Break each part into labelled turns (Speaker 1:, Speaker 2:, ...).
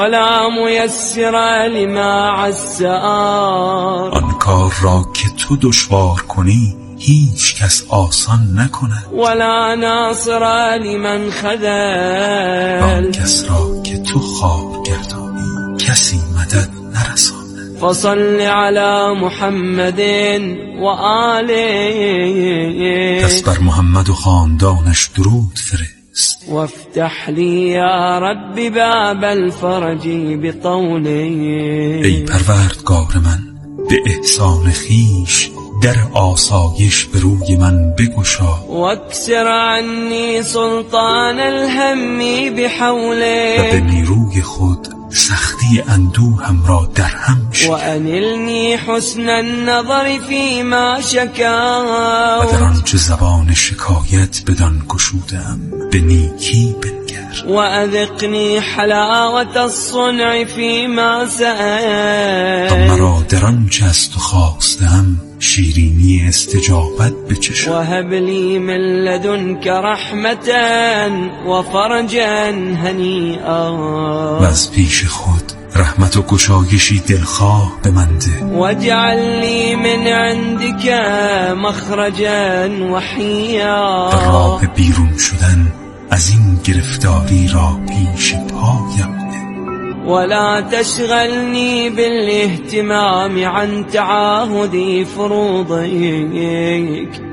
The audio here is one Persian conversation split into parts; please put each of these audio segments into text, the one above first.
Speaker 1: ولا میسر لما عسار.
Speaker 2: آن کار را که تو دشوار کنی هیچ کس آسان نکند.
Speaker 1: ولا ناصر لمن خذل.
Speaker 2: آن کس را که تو خوار گردانی کسی مدد نرساند.
Speaker 1: فصل علی محمد و آله.
Speaker 2: پس بر محمد و خاندانش درود فرست.
Speaker 1: وافتح لی یا رب باب الفرج بطوله.
Speaker 2: ای پروردگار من به احسان خیش در آسایش به روی من بگشا.
Speaker 1: واکسر عنی سلطان الهم بحوله.
Speaker 2: و به نیروی خود سختی اندوهم را در هم شکن.
Speaker 1: و انلنی حسن النظر فیما شکا.
Speaker 2: و در آنچه زبان شکایت بدان گشودم به نیکی بنگر.
Speaker 1: و اذقنی حلاوت الصنع فیما سأل.
Speaker 2: تا مرا در آنچه از تو خواستم شیرینی استجابت بچشم.
Speaker 1: و هب لی من لدنک رحمتا و فرجا هنیئا.
Speaker 2: و از پیش خود رحمت و گشایشی دلخواه به من ده.
Speaker 1: واجعل لی من عندک مخرجا وحیا.
Speaker 2: و راه بیرون شدن از این گرفتاری را پیش پایم ده.
Speaker 1: ولا تشغلني بالاهتمام عن تعاهد فروضك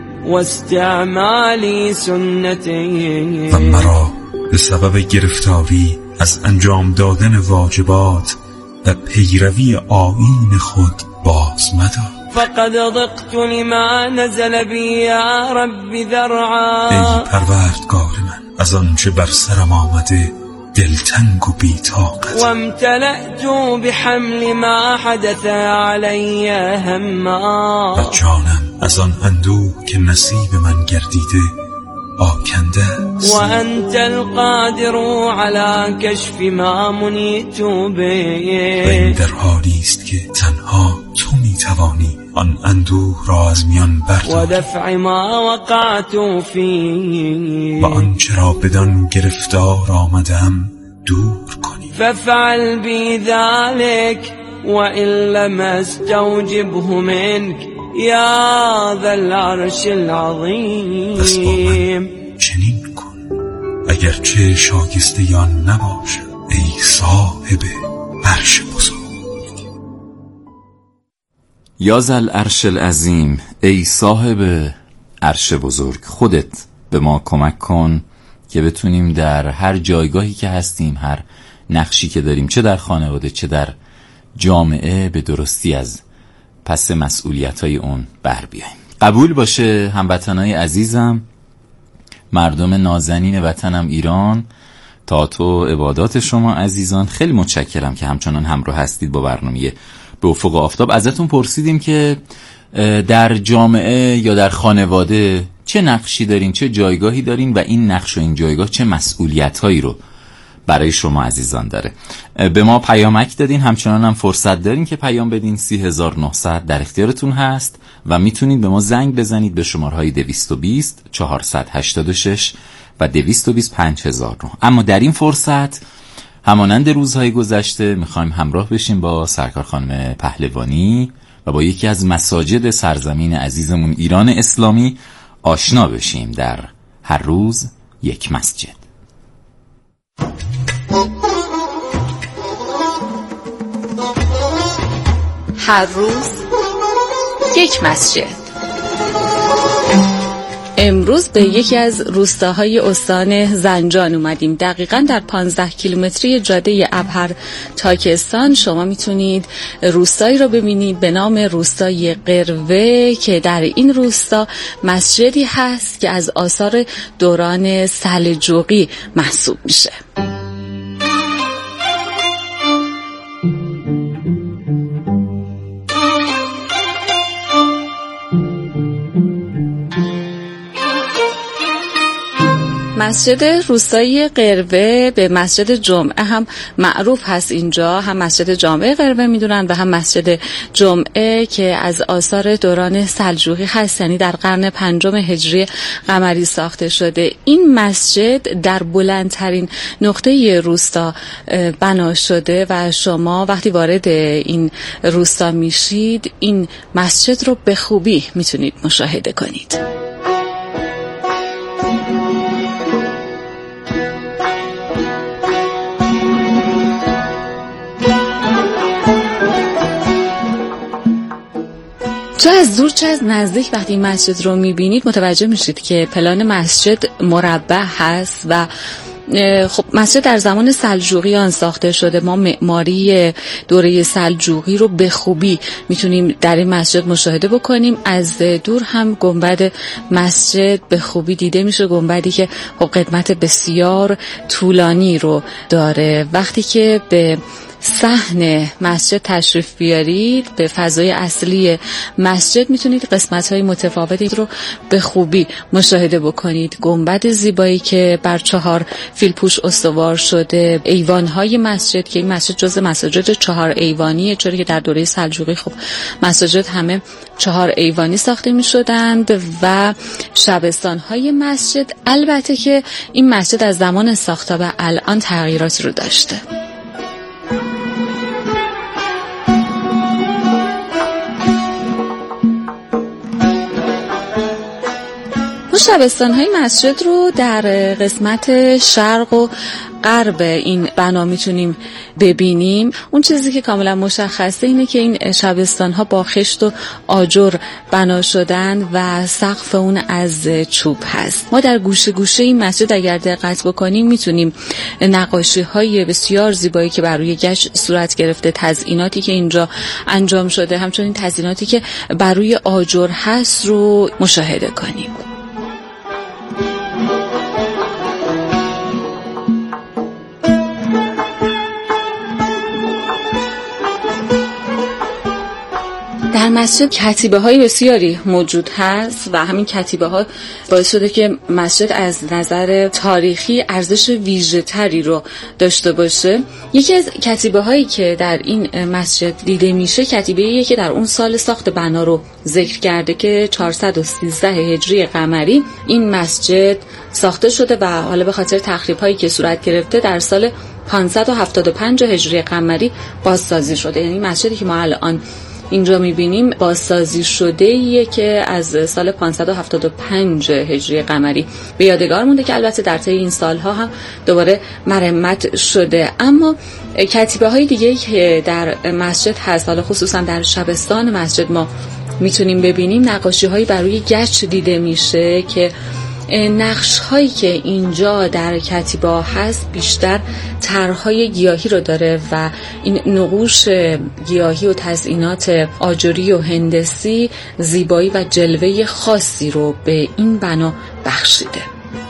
Speaker 1: واستعمال سنتك.
Speaker 2: و مرا به سبب گرفتاری از انجام دادن واجبات و پیروی آیین خود باز مدار.
Speaker 1: فقد ضقت لما نزل بی یا رب ذرعا.
Speaker 2: ای پروردگار من از آنچه بر سرم آمده دلتنگ و بی‌طاقت.
Speaker 1: و امتلأت بحمل ما حدث علی هما.
Speaker 2: و جانم از آن اندوه که نصیب من گردیده آکنده است.
Speaker 1: و انت القادر علی کشف ما منیت به.
Speaker 2: و این در حالی است که تنها تو میتوانی آن اندوه را از میان برداری.
Speaker 1: و دفع ما وقعت فی.
Speaker 2: و آنچه را بدان گرفتار آمدم دور کنی.
Speaker 1: ففعل بی ذلك و ان لم استوجبه منك یا ذا العرش العظیم.
Speaker 2: پس با من چنین کن اگرچه شایسته یا نباشم ای صاحب عرش بزرگ.
Speaker 3: یا ذا العرش العظیم، ای صاحب عرش بزرگ، خودت به ما کمک کن که بتونیم در هر جایگاهی که هستیم، هر نقشی که داریم، چه در خانواده چه در جامعه، به درستی از پس مسئولیت‌های اون بر بیاییم. قبول باشه هموطنای عزیزم، مردم نازنین وطنم ایران، طاعت و عبادات شما عزیزان. خیلی متشکرم که همچنان همراه هستید با برنامه به افق آفتاب. ازتون پرسیدیم که در جامعه یا در خانواده چه نقشی دارین، چه جایگاهی دارین و این نقش و این جایگاه چه مسئولیت‌هایی رو برای شما عزیزان داره. به ما پیامک دادین، همچنان هم فرصت دارین که پیام بدین. 30900 در اختیارتون هست و میتونید به ما زنگ بزنید به شماره‌های 220 486 و 220 5009. اما در این فرصت همانند روزهای گذشته میخوایم همراه بشیم با سرکار خانم پهلوانی و با یکی از مساجد سرزمین عزیزمون ایران اسلامی آشنا بشیم در هر روز یک مسجد.
Speaker 4: هر روز یک مسجد. امروز به یکی از روستاهای استان زنجان اومدیم. دقیقاً در 15 کیلومتری جاده ابهر تاکستان شما میتونید روستایی رو ببینید به نام روستای قروه که در این روستا مسجدی هست که از آثار دوران سلجوقی محسوب میشه. مسجد روستایی قروه به مسجد جمعه هم معروف هست. اینجا هم مسجد جامع قروه میدونن و هم مسجد جمعه که از آثار دوران سلجوقی هست، یعنی در قرن 5 هجری قمری ساخته شده. این مسجد در بلندترین نقطه روستا بنا شده و شما وقتی وارد این روستا میشید این مسجد رو به خوبی میتونید مشاهده کنید. چه از دور چه از نزدیک وقتی این مسجد رو میبینید متوجه میشید که پلان مسجد مربع هست و خب مسجد در زمان سلجوقیان ساخته شده. ما معماری دوره سلجوقی رو به خوبی میتونیم در این مسجد مشاهده بکنیم. از دور هم گنبد مسجد به خوبی دیده میشه، گنبدی که خب قدمت بسیار طولانی رو داره. وقتی که به صحن مسجد تشریف بیارید به فضای اصلی مسجد میتونید قسمت‌های متفاوتی رو به خوبی مشاهده بکنید. گنبد زیبایی که بر 4 فیلپوش استوار شده، ایوان‌های مسجد که این مسجد جزء مساجد 4 ایوانیه، چون که در دوره سلجوقی خب مساجد همه 4 ایوانی ساخته می‌شدند و شبستان‌های مسجد. البته که این مسجد از زمان ساخت تا به الان تغییراتی رو داشته. شبستان‌های مسجد رو در قسمت شرق و غرب این بنا میتونیم ببینیم. اون چیزی که کاملا مشخصه اینه که این شبستان‌ها با خشت و آجر بنا شدن و سقف اون از چوب هست. ما در گوشه گوشه این مسجد اگر دقت بکنیم میتونیم نقاشی‌های بسیار زیبایی که بر روی گچ صورت گرفته، تزئیناتی که اینجا انجام شده، همچنین تزئیناتی که بر روی آجر هست رو مشاهده کنیم. در مسجد کتیبه های بسیاری موجود هست و همین کتیبه ها باعث شده که مسجد از نظر تاریخی ارزش ویژه تری رو داشته باشه. یکی از کتیبه هایی که در این مسجد دیده میشه کتیبه‌ایه که در اون سال ساخت بنا رو ذکر کرده که 413 هجری قمری این مسجد ساخته شده و حالا به خاطر تخریب هایی که صورت گرفته در سال 575 هجری قمری بازسازی شده. یعنی مسجدی که ما الان اینجا میبینیم بازسازی شده ایه که از سال 575 هجری قمری به یادگار مونده که البته در طی این سالها هم دوباره مرمت شده. اما کتیبه های دیگه که در مسجد هست، حالا خصوصا در شبستان مسجد ما میتونیم ببینیم نقاشی هایی بر روی گچ دیده میشه که نقش هایی که اینجا در کتیبه هست بیشتر طرح‌های گیاهی رو داره و این نقوش گیاهی و تزئینات آجری و هندسی زیبایی و جلوه خاصی رو به این بنا بخشیده.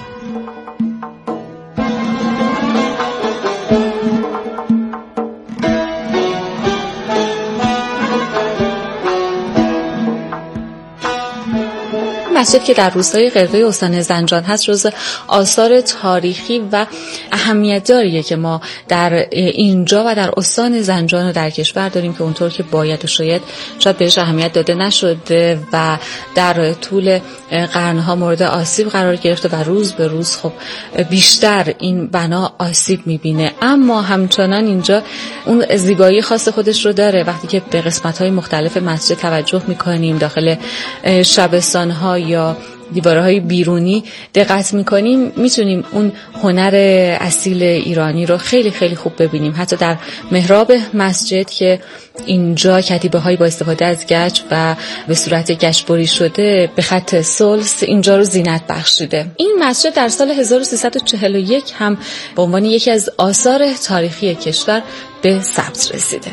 Speaker 4: مسجد که در روستای قروه استان زنجان هست جزو آثار تاریخی و اهمیت داریه که ما در اینجا و در استان زنجان و در کشور داریم که اونطور که باید و شاید بهش اهمیت داده نشده و در طول قرنها مورد آسیب قرار گرفته و روز به روز خب بیشتر این بنا آسیب میبینه. اما همچنان اینجا اون زیبایی خاص خودش رو داره. وقتی که به قسمت‌های مختلف مسجد توجه میکنیم، داخل شبستان‌ها یا دیوارهای بیرونی دقت میکنیم، میتونیم اون هنر اصیل ایرانی رو خیلی خیلی خوب ببینیم. حتی در محراب مسجد که اینجا کتیبه هایی با استفاده از گچ و به صورت گچبری شده به خط ثلث اینجا رو زینت بخشیده. این مسجد در سال 1341 هم به عنوان یکی از آثار تاریخی کشور به ثبت رسیده.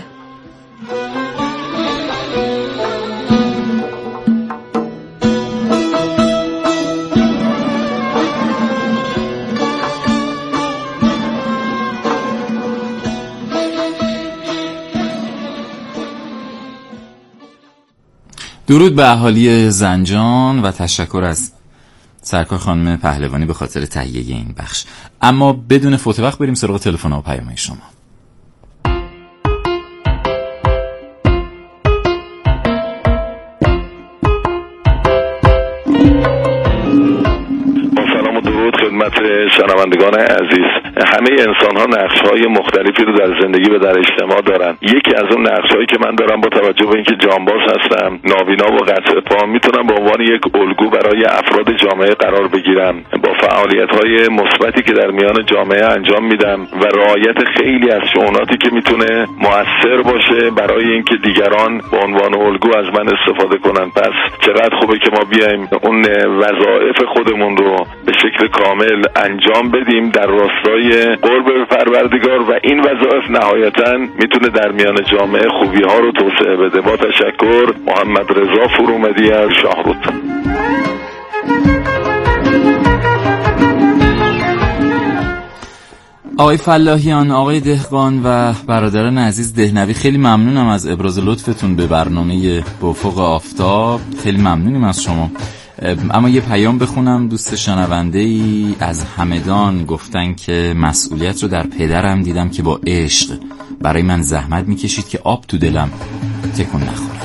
Speaker 3: درود به اهالی زنجان و تشکر از سرکار خانم پهلوانی به خاطر تهیه این بخش. اما بدون فوت وقت بریم سراغ تلفن‌ها و پیام‌های شما.
Speaker 5: خدمت شنوندگان عزیز، همه انسان ها نقش های مختلفی رو در زندگی و در اجتماع دارن. یکی از اون نقش هایی که من دارم، با توجه به اینکه جانباز هستم، نابینا و قطع پا، میتونم به عنوان یک الگو برای افراد جامعه قرار بگیرم. با فعالیت های مثبتی که در میان جامعه انجام میدم و رعایت خیلی از شؤوناتی که میتونه مؤثر باشه برای اینکه دیگران به عنوان الگو از من استفاده کنن. پس چقدر خوبه که ما بیایم اون وظایف خودمون رو به شکل کامل انجام بدیم در راستای قرب به پروردگار و این وظایف نهایتاً میتونه در میان جامعه خوبی ها رو توسعه بده. با تشکر، محمد رضا فرومدی از شاهرود.
Speaker 3: آقای فلاحیان، آقای دهقان و برادران عزیز دهنوی، خیلی ممنونم از ابراز لطفتون به برنامه به افق آفتاب. خیلی ممنونیم از شما. اما یه پیام بخونم. دوست شنونده‌ای از همدان گفتن که مسئولیت رو در پدرم دیدم که با عشق برای من زحمت میکشید که آب تو دلم تکون نخوره.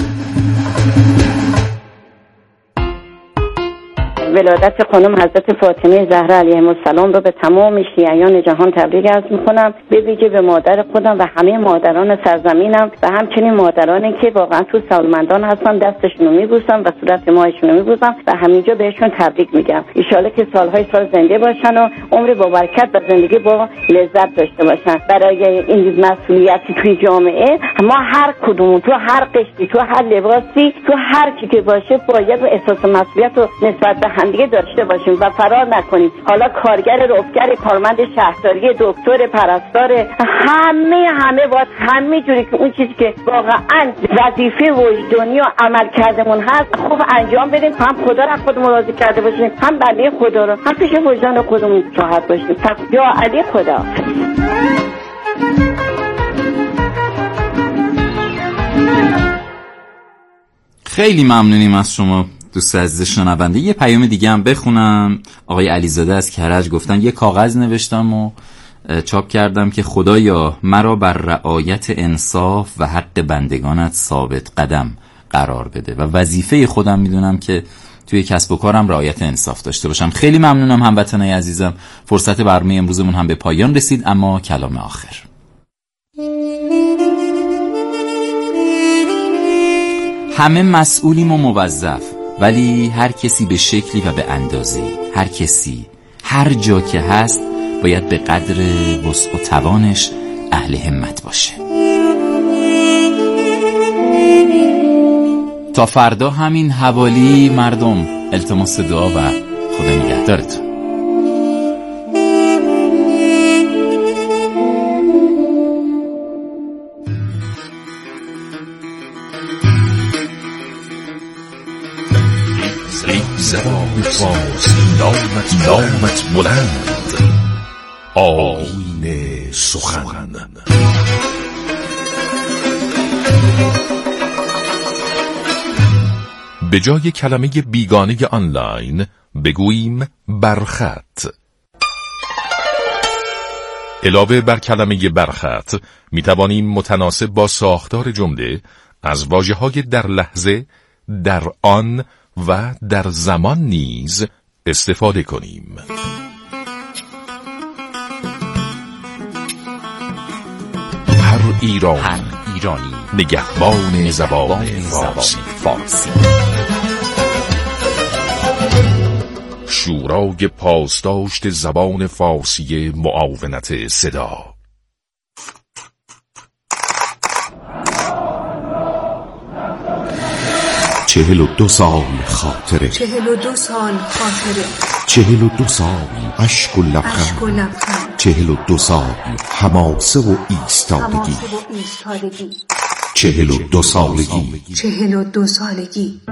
Speaker 6: ولادت خانم حضرت فاطمه زهرا علیها السلام رو به تمام شیعیان جهان تبریک عرض میکنم، به ویژه به مادر خودم و همه مادران سرزمینم و همچنین مادرانی که واقعا تو سالمندان هستن، دستشون رو میبوسم و صورت ماهشون رو میبوسم و همینجا بهشون تبریک میگم. ان شاءالله که سالهای سال زنده باشن و عمر با برکت و زندگی با لذت داشته باشن. برای این مسئولیتی توی جامعه ما هر کدوم، تو هر قشری، تو هر لباسی، تو هر چی که باشه، باید احساس مسئولیت رو نسبت به همدیگه داشته باشیم و فرار نکنیم. حالا کارگر، رفگر، کارمند شهرداری، دکتر، پرستار، همه باید همه جوری که اون چیزی که واقعا وظیفه وجدانی و عمل کردمون هست خوب انجام بدیم، هم خدا رو خودمون راضی کرده باشیم، هم بنده خدا رو، هم پیش وجدان خودمون راحت باشیم. یا علی خدا.
Speaker 3: خیلی ممنونیم از شما دوست عزیز شنونده. یه پیام دیگه هم بخونم. آقای علیزاده از کرج گفتن یه کاغذ نوشتم و چاپ کردم که خدایا مرا بر رعایت انصاف و حق بندگانت ثابت قدم قرار بده و وظیفه خودم میدونم که توی کسب و کارم رعایت انصاف داشته باشم. خیلی ممنونم هموطنای عزیزم. فرصت برنامه امروزمون هم به پایان رسید، اما کلام آخر. همه مسئولیم و موظف، ولی هر کسی به شکلی و به اندازه‌ای. هر کسی هر جا که هست باید به قدر وسع و توانش اهل همت باشه. تا فردا همین حوالی مردم، التماس دعا و خدا نگهدارتون.
Speaker 7: زبان فارسی نامت بلند، آیین سخن. به جای کلمه بیگانه آنلاین بگوییم برخط. علاوه بر کلمه برخط می توانیم متناسب با ساختار جمله از واژه‌های در لحظه، در آن و در زمان نیز استفاده کنیم. هر ایرانی نگهبان زبان فارسی. شورای پاسداشت زبان فارسی معاونت صدا.
Speaker 8: 42 سال خاطره،
Speaker 9: 42 سال خاطره،
Speaker 8: 42 سال عشق و لبخند، 42 سال حماسه و ایستادگی، 42 سالگی،
Speaker 9: 42 سالگی.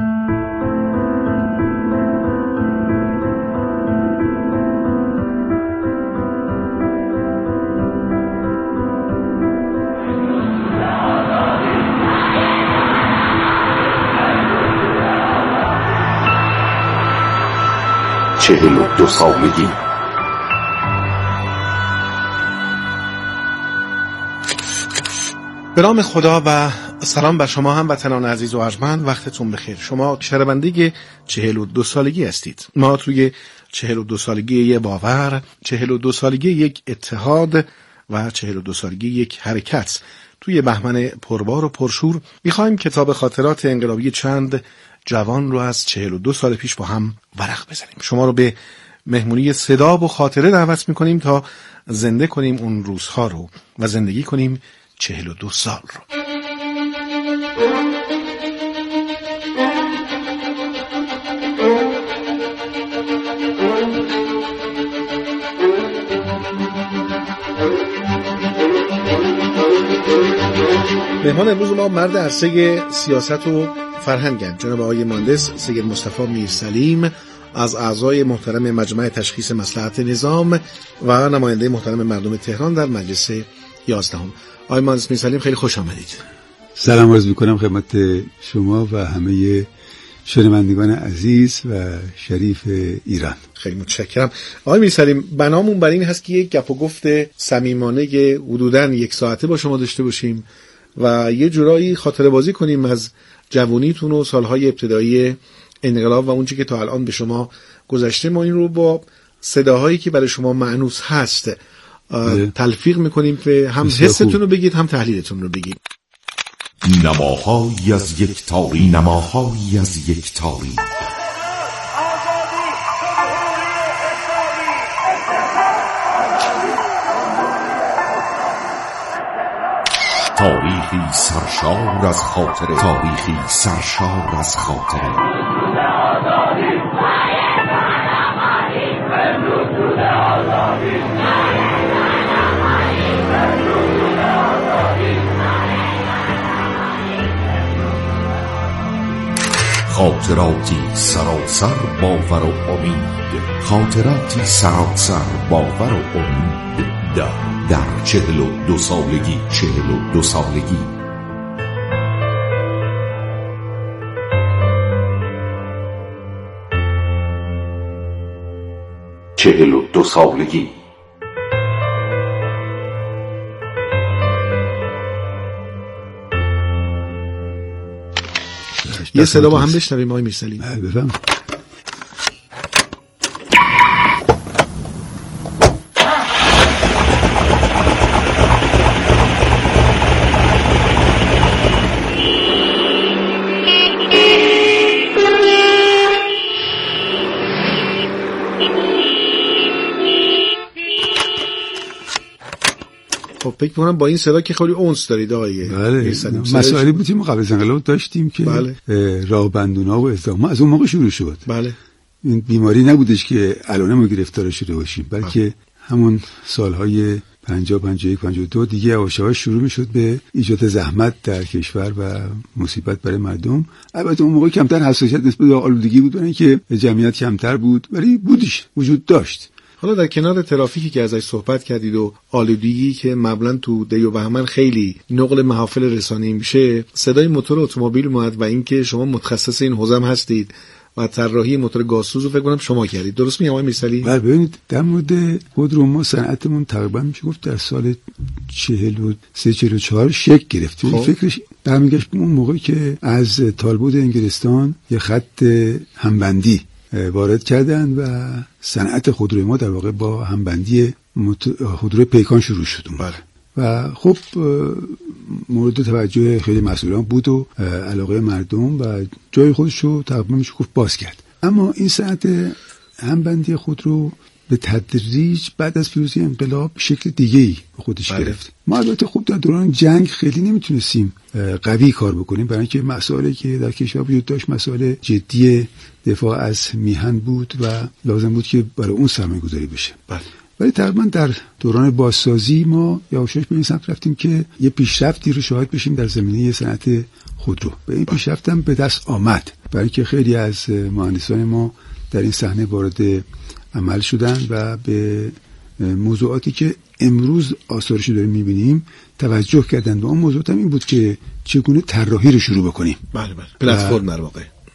Speaker 8: 42 سالگی.
Speaker 10: به نام خدا و سلام بر شما هموطنان عزیز و ارجمند. وقتتون بخیر. شما شنونده 42 سالگی هستید. ما توی 42 سالگی یک باور، 42 سالگی یک اتحاد و 42 سالگی یک حرکت توی بهمن پربار و پرشور میخوایم کتاب خاطرات انقلابی چند جوان رو از 42 سال پیش با هم ورق بزنیم. شما رو به مهمونی صدا و خاطره دعوت میکنیم تا زنده کنیم اون روزها رو و زندگی کنیم 42 سال رو. مهمان امروز ما مرد عرصه سیاست و فرهنگند، جناب آقای مهندس سید مصطفی میرسلیم، از اعضای محترم مجمع تشخیص مصلحت نظام و نماینده محترم مردم تهران در مجلس 11. آقای مهندس میرسلیم خیلی خوش آمدید.
Speaker 11: سلام عرض میکنم خدمت شما و همه شنوندگان عزیز و شریف ایران.
Speaker 10: خیلی متشکرم. آقای میرسلیم، بنامون بر این هست که یک گپ و گفت صمیمانه حدوداً 1 ساعته با شما داشته باشیم و یه جورایی خاطره بازی کنیم از جوانیتون و سالهای ابتدایی انقلاب و اونچه که تا الان به شما گذشته. ما این رو با صداهایی که برای شما مأنوس هست تلفیق میکنیم که هم حستون رو بگید هم تحلیلتون رو بگید.
Speaker 8: نماهایی از یک تاریخ، نماهایی از یک تاریخ. تاریخی سرشار از خاطره، تاریخی سرشار از خاطره. خاطراتی سراسر باور و امید، خاطراتی سراسر باور و امید در 42 سالگی. 42 سالگی. 42 سالگی.
Speaker 10: یه صدا با هم بشنویم آقای میرسلیم.
Speaker 11: بفهم.
Speaker 10: فکر کنم با این صدا که خیلی اونس دارید آقای میرسلیم.
Speaker 11: مسائلی بودیم قبل از انقلاب داشتیم که راه بندونا و ازدحام از اون موقع شروع شد.
Speaker 10: بله.
Speaker 11: این بیماری نبودش که الان ما گرفتار شده باشیم، بلکه همون سالهای 50 51 52 دیگه یواش‌یواش شروع میشد به ایجاد زحمت در کشور و مصیبت برای مردم. البته اون موقع کمتر حساسیت نسبت به آلودگی بود، برای اینکه جمعیت کمتر بود، ولی بودش، وجود داشت.
Speaker 10: حالا در کنار ترافیکی که ازش صحبت کردید و آلودگی که معمولاً تو دی و بهمن خیلی نقل محافل رسانه‌ای میشه، صدای موتور اتومبیل اومد و اینکه شما متخصص این حوزه هستید و طراحی موتور گازسوز رو فکر کنم شما کردید. درست میگم آقای میرسلی؟
Speaker 11: بله. ببینید در مورد خودرو ما صنعتمون تقریبا میشه گفت در سال 43 44 شکل گرفت. فکرش برمیگشت به اون موقعی که از تالبود انگلستان یه خط همبندی وارد کردن و صنعت خودروی ما در واقع با همبندی خودروی پیکان شروع شد.
Speaker 10: بله.
Speaker 11: و خب مورد توجه خیلی مسئولان بود و علاقه مردم و جای خودش رو تقریبا میشه گفت باز کرد. اما این صنعت همبندی خودرو به تدریج بعد از پیروزی انقلاب شکل دیگه‌ای به خودش گرفت. ما البته خب در دوران جنگ خیلی نمیتونستیم قوی کار بکنیم، برای اینکه مسائلی که در کشور وجود داشت مسائل جدی دفاع از میهن بود و لازم بود که برای اون سرمایه‌گذاری بشه.
Speaker 10: بله.
Speaker 11: ولی تقریبا در دوران بازسازی ما یواشاش به این سمت رفتیم که یه پیشرفتی رو شاهد بشیم در زمینه صنعت خودرو. به این پیشرفت هم به دست آمد، برای اینکه خیلی از مهندسان ما در این صحنه وارد عمل شدن و به موضوعاتی که امروز آثارش داریم می‌بینیم توجه کردن. و اون موضوعات هم این بود که چگونه طراحی رو شروع بکنیم.
Speaker 10: بله. پلتفرم در واقع.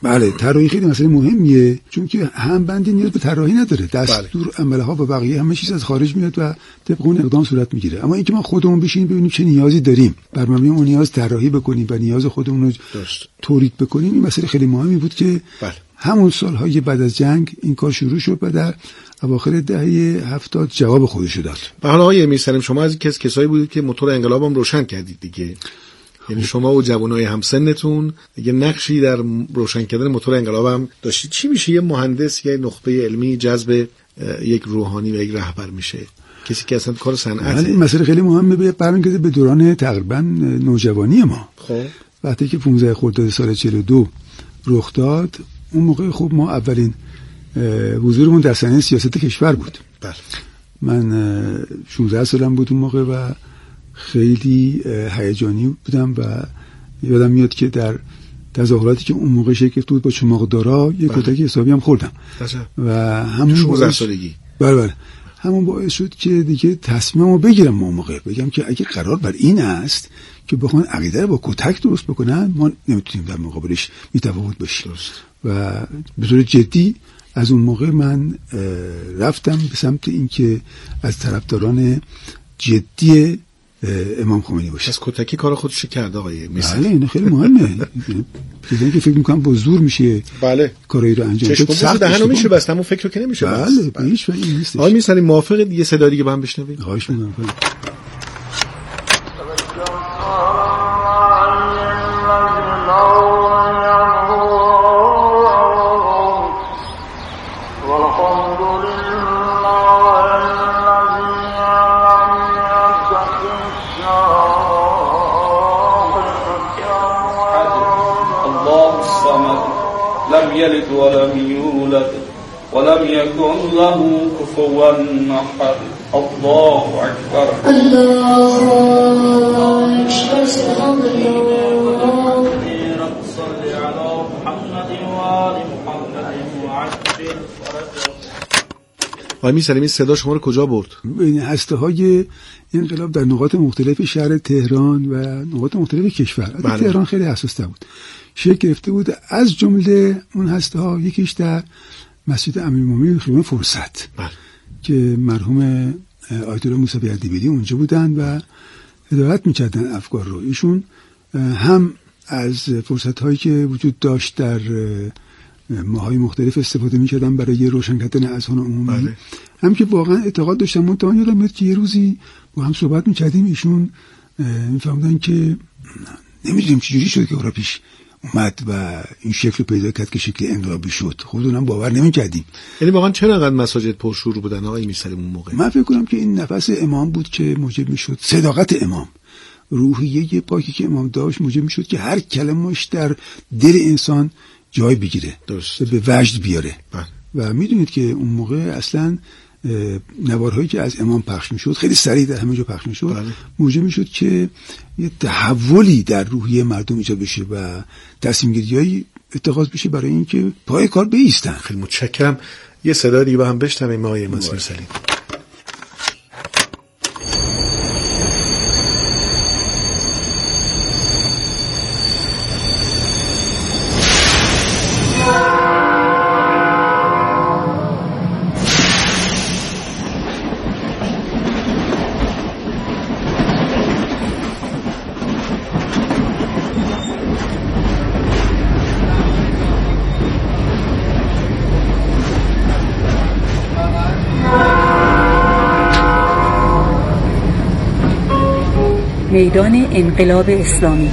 Speaker 11: بله، طراحی خیلی مسئله مهمیه، چون که همبندی نیاز به طراحی نداره. دستور عملها و بقیه همه چیز از خارج میاد و طبق اون اقدام صورت میگیره. اما اینکه ما خودمون بشینیم ببینیم چه نیازی داریم، بر مبنای اون نیاز طراحی بکنیم و نیاز خودمون رو تولید بکنیم، این مسئله خیلی مهمی بود که همون سالهای بعد از جنگ این کار شروع شد و در اواخر دهه 70 جواب خودش داد.
Speaker 10: به حال آقای میرسلیم، شما از کسایی بودید که موتور انقلاب هم روشن کردید دیگه. یعنی شما و جوانای همسنتون دیگه نقشی در روشن کردن موتور انقلاب هم داشتید. چی میشه یه مهندس، یه نخبه علمی جذب یک روحانی و یک رهبر میشه؟ کسی که اصلا کار صنعته.
Speaker 11: این مسئله خیلی مهمه، برمیگرده به دوران تقریبا نوجوانی ما.
Speaker 10: خب
Speaker 11: وقتی که 15 خرداد سال 42 رخ داد، اون موقع خب ما اولین حضورمون در صحنه سیاست کشور بود.
Speaker 10: بله.
Speaker 11: من 16 سالم بود اون موقع و خیلی هیجانی بودم و یادم میاد که در تظاهراتی که اون موقع شکل بود با چماقدارا یک کتک حسابی هم خوردم و همون
Speaker 10: 16 سالگی.
Speaker 11: بله همون باعث شد که دیگه تصمیممو بگیرم اون موقع، بگم که اگه قرار بر این است که بخوان عقیده رو با کتک درست بکنن، ما نمیتونیم در مقابلش بی‌تفاوت باشیم. و به طور جدی از اون موقع من رفتم به سمت اینکه از طرفداران جدی امام خمینی باشه.
Speaker 10: از کتکی کار خودش کرد آقای میرسلیم.
Speaker 11: بله این خیلی مهمه. چیزایی که فکر میکنم با زور میشه
Speaker 10: بله
Speaker 11: کارایی رو انجام
Speaker 10: داد. سخت دهنو میشه بس، همون فکر رو که نمیشه
Speaker 11: بس. بله هیچ وقت این نیست.
Speaker 10: آقای میرسلیم موافقید یه صدا دیگه با هم بشنویم؟
Speaker 11: خواهش میکنم.
Speaker 12: يلد ولم يولد ولم يكن له كفوا احد. الله اكبر.
Speaker 13: الله اكبر. سبحان الله.
Speaker 12: صل على محمد وآل محمد وعجل فرجه.
Speaker 10: آقای میرسلیم این صدا شما رو کجا برد؟
Speaker 11: این هسته‌های انقلاب در نقاط مختلف شهر تهران و نقاط مختلف کشور. بله. تهران خیلی حساس‌تر بود. شکل گرفته بود، از جمله اون هسته‌ها یکیش در مسجد امیرالمومنین خیابان فرصت که مرحوم آیت الله موسوی اردبیلی اونجا بودن و هدایت می‌کردن افکار رو. ایشون هم از فرصت‌هایی که وجود داشت در ماهای مختلف استفاده می‌کردن برای روشن کردن اذهان عمومی، هم که واقعا اعتقاد داشتن. من تا یادم میاد که یه روزی با هم صحبت می‌کردیم، ایشون می‌فهمیدن که نمی‌دونیم چجوری شد که اون پیش اومد و این شکل پیدا کرد که شکل انقلابی شد. خودمونم باور نمی‌کردیم.
Speaker 10: یعنی واقعا چرا انقدر مساجد پرشور بودن آقای میرسلیم اون موقع؟
Speaker 11: من فکر کنم که این نفس امام بود که موجب میشد، صداقت امام، روحیه پاکی که امام داشت موجب میشد که هر کلمه‌اش در دل انسان جای بگیره، درست، به وجد بیاره. و میدونید که اون موقع اصلا نوارهایی که از امام پخش میشد خیلی سریع در همه جا پخش میشد، موجب میشد که یه تحولی در روحیه مردم ایجاد بشه و تصمیم‌گیری‌هایی اتخاذ بشه برای اینکه پای کار بایستن.
Speaker 10: خیلی متشکرم. یه صدا دیگه با هم بشنویم آقای میرسلیم.
Speaker 14: میدان انقلاب اسلامی.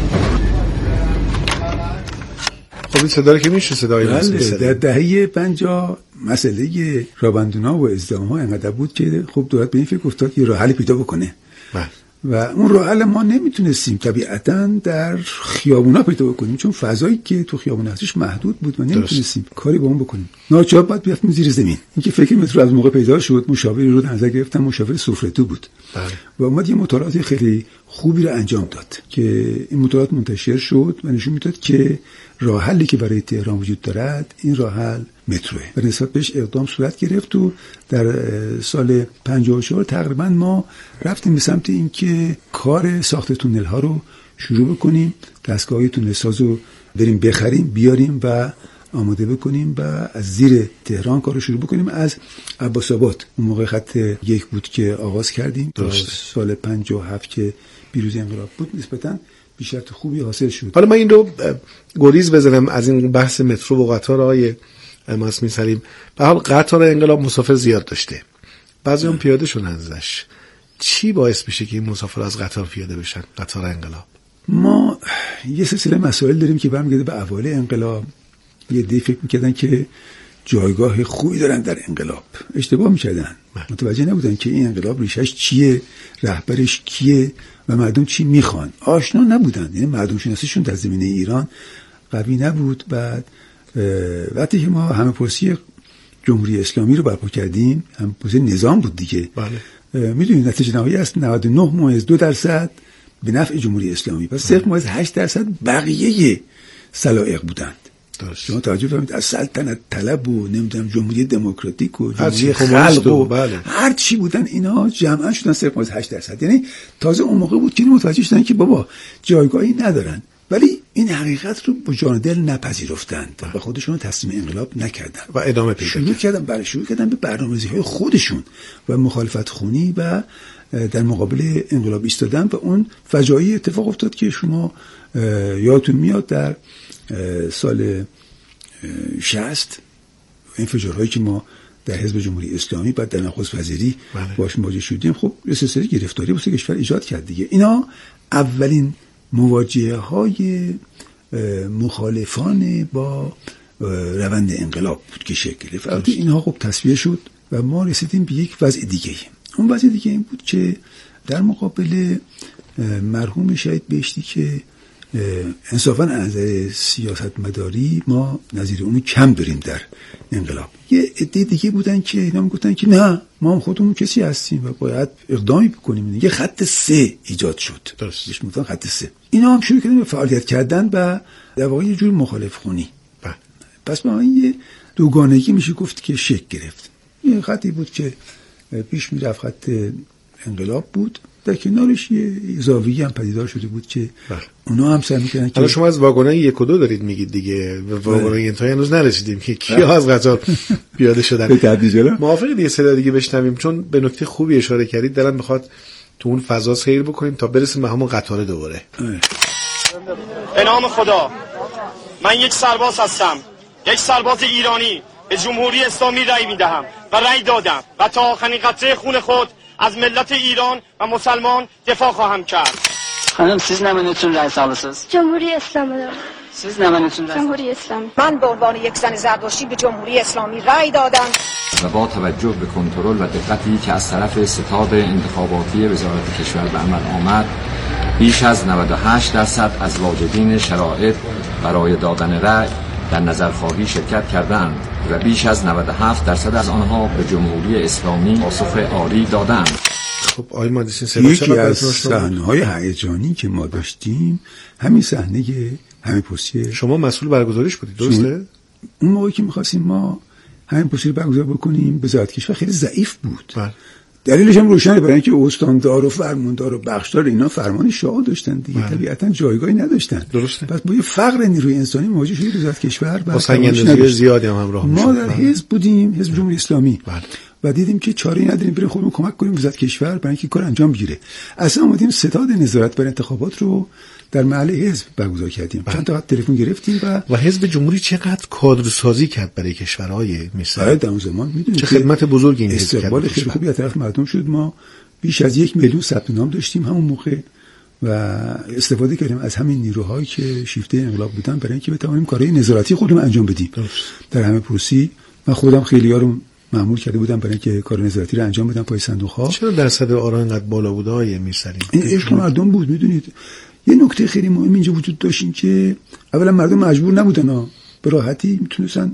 Speaker 10: خب این صدا که میشه صدای
Speaker 11: در دهه 50 مسئله رابندونا و ازدحام‌ها انقدر بود که خب دولت به این فکر افتاد که راه حل پیدا بکنه. و اون راه حل ما نمیتونستیم طبیعتاً در خیابونا پیدا بکنیم، چون فضایی که تو خیابون هستش محدود بود و نمیتونستیم کاری با اون بکنیم. ناچار باید بیافتیم زیر زمین. اینکه فکر مترو از موقع پیدا شد، مشاوری رو در نظر گرفتم، مشاور سفره‌تو بود. و اومد یه مطالعات خیلی خوبی رو انجام داد که این مطالعات منتشر شد و نشون میداد که راه حلی که برای تهران وجود دارد این راه حل متروه و نسبت بهش اقدام صورت گرفت. و در سال 54 تقریبا ما رفتیم به سمت اینکه کار ساخت تونل ها رو شروع بکنیم، دستگاه تونل ساز رو بریم بخریم بیاریم و آماده بکنیم و از زیر تهران کارو شروع بکنیم. از عباس‌آباد اون موقع خط 1 بود که آغاز کردیم. سال 57 که پیروزی انقلاب بود نسبتاً بیشتر خوبی حاصل شد.
Speaker 10: حالا من این رو گریز بزنم از این بحث مترو و قطار آقای ماسمی سلیم. به حال قطار انقلاب مسافر زیاد داشته، بعضی هم پیاده شدن ازش. چی باعث میشه که این مسافر از قطار پیاده بشن؟ قطار انقلاب
Speaker 11: ما یه سلسله مسائل داریم که برمیگرده به اوایل انقلاب. یه دی فکر میکردن که جایگاه خوبی دارن در انقلاب، اشتباه میکردن. متوجه نبودن که این انقلاب ریشش چیه، رهبرش کیه و مردم چی میخوان. آشنا نبودن، یعنی مردم شناسیشون در زمینه ایران قوی نبود. بعد وقتی که ما همه پرسی جمهوری اسلامی رو برپا کردیم، همه پرسی نظام بود دیگه. بله. میدونید نتیجه نهایی است 99.2% به نفع جمهوری اسلامی، پس 0.8% بقیه سلایق بودند. شما توجه فرمایید، از سلطنت طلب و نمیدونم جمهوری دموکراتیک و جمهوری خلق و هر چی بودن اینا جمعا شدن 0.8%. یعنی تازه اون موقع بود که متوجه شدن که بابا جایگاهی ندارن، ولی این حقیقت رو با جان دل نپذیرفتند و خودشون تسلیم انقلاب نکردن و ادامه پیدا کردن. شروع کردن به برنامه‌ریزی‌های خودشون و مخالفت خونی و در مقابل انقلاب ایستادن و اون فجایع اتفاق افتاد که شما یادتون میاد در سال 60 این فجارهایی که ما در حزب جمهوری اسلامی بعد در نخست وزیری باش مواجه شدیم، خب یه سلسله گرفتاری واسه کشور ایجاد کرد دیگه. اینا اولین مواجهه های مخالفان با روند انقلاب بود که شکل گرفت. البته اینها خب تصفیه شد و ما رسیدیم به یک وضع دیگه. اون وضع دیگه این بود که در مقابل مرحوم شهید بهشتی که انصافاً از نظر سیاست مداری ما نظیر اونو کم داریم در انقلاب، یه عده دیگه بودن که اینا میگفتن که نه ما هم خودمون کسی هستیم و باید اقدامی بکنیم. یه خط 3 ایجاد شد، درستش میگفتن خط 3. اینا هم شروع کردن به فعالیت کردن و در واقع یه جور مخالف خونی. پس ما این یه دوگانگی میشه گفت که شکل گرفت. یه خطی بود که پیش میرفت، خط انقلاب بود، در کنارش یه زاویه هم پدیدار شده بود که اونا هم سعی می‌کردن که
Speaker 10: شما از واگن‌های 1 و 2 دارید میگید دیگه، به واگن‌های انتهایی هنوز نرسیدیم که کیا از قطار پیاده شدن. موافقید یه صدا دیگه بشنویم؟ چون به نکته خوبی اشاره کردید، دلم می‌خواد تو اون فضا سیر بکنیم تا برسیم به همون قطار دوباره.
Speaker 15: به نام خدا، من یک سرباز هستم، یک سرباز ایرانی. به جمهوری اسلامی رأی میدهم و رأی دادم و تا آخرین قطره خون خود از ملت ایران و مسلمان دفاع خواهم کرد.
Speaker 16: خانم siz ne menütün rəy salısınız?
Speaker 17: جمهوری اسلامی دارم.
Speaker 16: siz ne menütün rəy؟
Speaker 17: جمهوری اسلامی.
Speaker 18: من به عنوان یک زن زردشتی به جمهوری اسلامی رأی دادم
Speaker 19: و با توجه به کنترل و دقتی که از طرف ستاد انتخاباتی وزارت کشور به عمل آمد، بیش از 98% از واجدین شرایط برای دادن رأی در نظرخواهی شرکت کردند و بیش از 97% از آنها به جمهوری اسلامی پاسخ آری دادند.
Speaker 10: خب آقای مهندسی صدا
Speaker 11: یکی از صحنه‌های هیجانی که ما داشتیم همین صحنه همین پرسی.
Speaker 10: شما مسئول برگزاریش بودید درسته؟
Speaker 11: اون موقعی که می‌خواستیم ما همین پرسی رو برگزار بکنیم، وزارت کشور خیلی ضعیف بود. دلیلش هم روشنه، برای اینکه استاندار و فرماندار و بخشدار اینا فرمان شاه داشتن دیگه، طبیعتا جایگاهی نداشتن.
Speaker 10: درسته.
Speaker 11: پس با یه فقر نیروی انسانی مواجه شدیم وزارت کشور
Speaker 10: با سنگ‌اندازی زیادی هم همراه می‌شد.
Speaker 11: ما در حزب بودیم، حزب جمهوری اسلامی. و دیدیم که چاره‌ای نداریم بریم خودمون کمک کنیم وزارت کشور برای اینکه کار انجام بگیره. اصلا اومدیم ستاد نظارت بر انتخابات رو در محل حزب برگزار کردیم. چند تا تلفن گرفتیم و
Speaker 10: حزب جمهوری چقدر کادرسازی کرد برای کشورهای مثل
Speaker 11: در اون زمان. میدونید
Speaker 10: چه خدمت بزرگی این حزب کرد.
Speaker 11: استقبال خیلی خوبی از طرف مردم شد. ما بیش از 1 میلیون ثبت نام داشتیم همون موقع و استفاده کردیم از همین نیروهایی که شیفته انقلاب بودن برای اینکه بتونیم کارهای نظارتی خودمون انجام بدیم. در همه پروسی من خودم خیلی‌ها رو مأمور کرده بودم برای اینکه کار نظارتی رو انجام بدم پای صندوق‌ها.
Speaker 10: چرا درصد آرا اینقدر بالا بود آقای میرسلیم؟
Speaker 11: این عشق مردم بود. میدونید یه نکته خیلی مهم اینجا وجود داشت، این که اولا مردم مجبور نبودن به راحتی میتونستن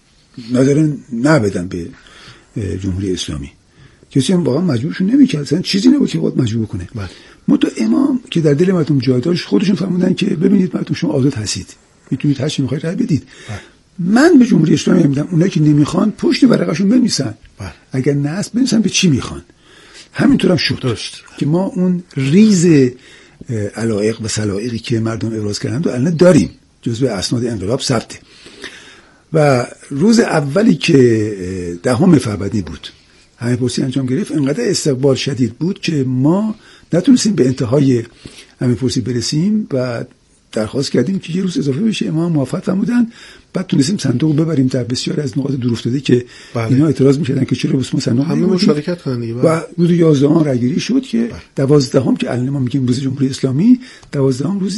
Speaker 11: نظر نبدن به جمهوری اسلامی. کسی هم واقعا مجبورشون نمی‌کرد، اصلا چیزی نبود که باید مجبور کنه. متو امام که در دل مردم جای داشت خودشون فرمودن که ببینید مردم شما آزاد هستید، میتونید هر چی می‌خواید رأی بدید. من به جمهوری اسلامی میگم اونایی که نمیخوان پشت ورقه‌شون بنویسن، اگر نه است بنویسن به چی میخوان. همینطورم شد که ما اون ریز علایق و سلایقی که مردم ابراز کردن رو الان داریم، جزو اسناد انقلاب ثبته. و روز اولی که 10 فروردین بود همه پرسی انجام گرفت، انقدر استقبال شدید بود که ما نتونستیم به انتهای همه پرسی برسیم و درخواست کردیم که یه روز اضافه بشه. امام موافقت فرمودن. بعد تونستیم صندوق ببریم در بسیار از نقاط دور افتاده که اینا اعتراض می‌کردن که چرا بس ما صندوق
Speaker 10: همه مشارکت کنن دیگه.
Speaker 11: و روز 11 رأی‌گیری شد که 12 که الان ما میگیم روز جمهوری اسلامی، 12 روز